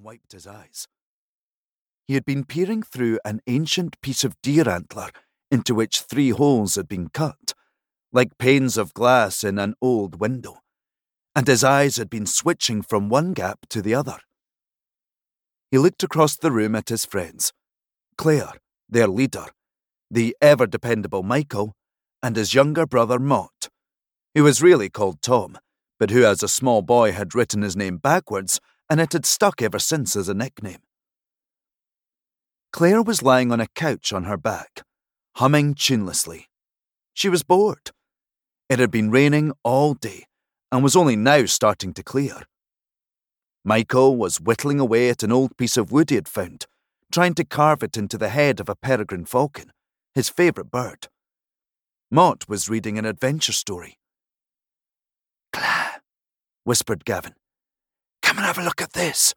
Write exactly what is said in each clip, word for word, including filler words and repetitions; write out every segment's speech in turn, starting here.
wiped his eyes. He had been peering through an ancient piece of deer antler into which three holes had been cut, like panes of glass in an old window, and his eyes had been switching from one gap to the other. He looked across the room at his friends, Claire, their leader, the ever-dependable Michael, and his younger brother Mott, who was really called Tom, but who as a small boy had written his name backwards, and it had stuck ever since as a nickname. Claire was lying on a couch on her back, humming tunelessly. She was bored. It had been raining all day, and was only now starting to clear. Michael was whittling away at an old piece of wood he had found, trying to carve it into the head of a peregrine falcon, his favourite bird. Mott was reading an adventure story. "Claire," whispered Gavin, "come and have a look at this."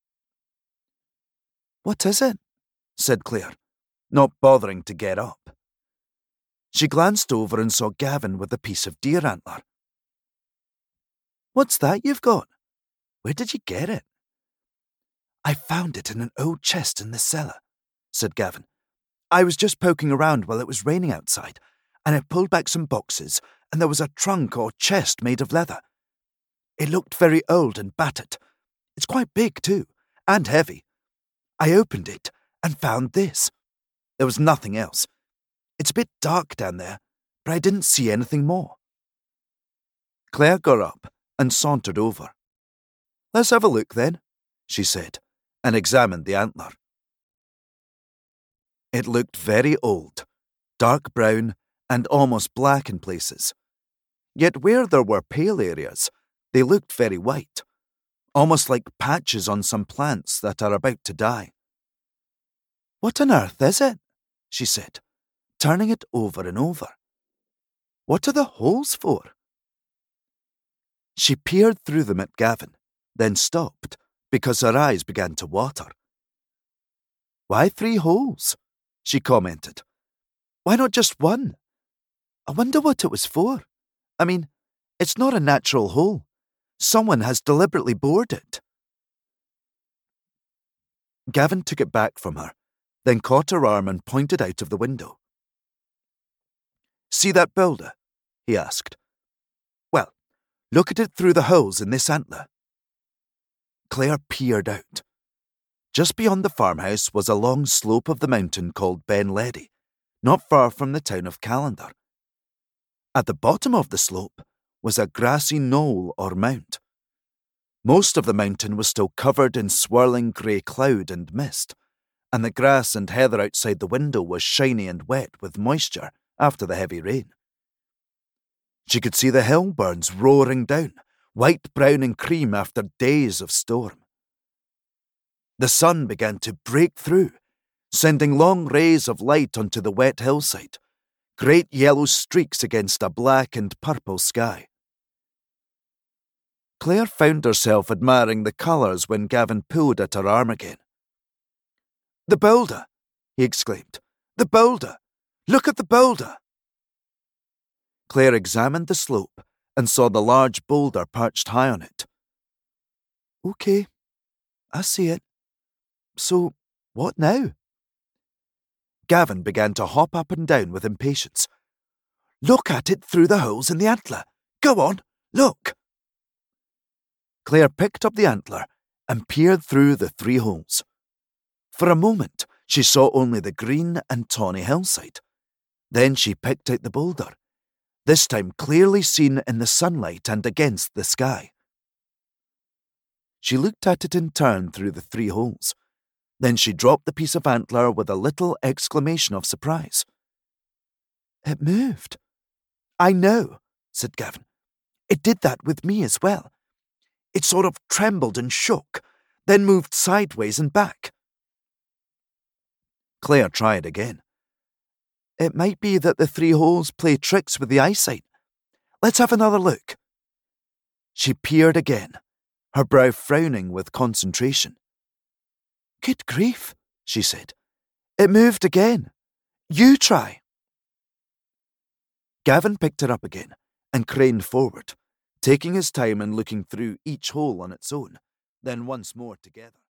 "What is it?" said Claire, not bothering to get up. She glanced over and saw Gavin with a piece of deer antler. "What's that you've got? Where did you get it?" "I found it in an old chest in the cellar," said Gavin. "I was just poking around while it was raining outside, and I pulled back some boxes, and there was a trunk or chest made of leather. It looked very old and battered. It's quite big, too, and heavy. I opened it and found this. There was nothing else. It's a bit dark down there, but I didn't see anything more." Claire got up and sauntered over. "Let's have a look, then," she said, and examined the antler. It looked very old, dark brown and almost black in places. Yet where there were pale areas, they looked very white, almost like patches on some plants that are about to die. "What on earth is it?" she said, turning it over and over. "What are the holes for?" She peered through them at Gavin, then stopped because her eyes began to water. "Why three holes?" she commented. "Why not just one? I wonder what it was for. I mean, it's not a natural hole. Someone has deliberately bored it." Gavin took it back from her, then caught her arm and pointed out of the window. "See that boulder?" he asked. "Well, look at it through the holes in this antler." Claire peered out. Just beyond the farmhouse was a long slope of the mountain called Ben Ledi, not far from the town of Callander. At the bottom of the slope was a grassy knoll or mount. Most of the mountain was still covered in swirling grey cloud and mist, and the grass and heather outside the window was shiny and wet with moisture after the heavy rain. She could see the hill burns roaring down, white, brown and cream after days of storm. The sun began to break through, sending long rays of light onto the wet hillside, great yellow streaks against a black and purple sky. Claire found herself admiring the colours when Gavin pulled at her arm again. "The boulder!" he exclaimed. "The boulder! Look at the boulder!" Claire examined the slope and saw the large boulder perched high on it. "Okay, I see it. So, what now?" Gavin began to hop up and down with impatience. "Look at it through the holes in the antler. Go on, look." Claire picked up the antler and peered through the three holes. For a moment, she saw only the green and tawny hillside. Then she picked out the boulder, this time clearly seen in the sunlight and against the sky. She looked at it in turn through the three holes. Then she dropped the piece of antler with a little exclamation of surprise. "It moved." "I know," said Gavin. "It did that with me as well. It sort of trembled and shook, then moved sideways and back." Claire tried again. "It might be that the three holes play tricks with the eyesight. Let's have another look." She peered again, her brow frowning with concentration. "Good grief," she said. "It moved again. You try." Gavin picked it up again and craned forward, taking his time and looking through each hole on its own, then once more together.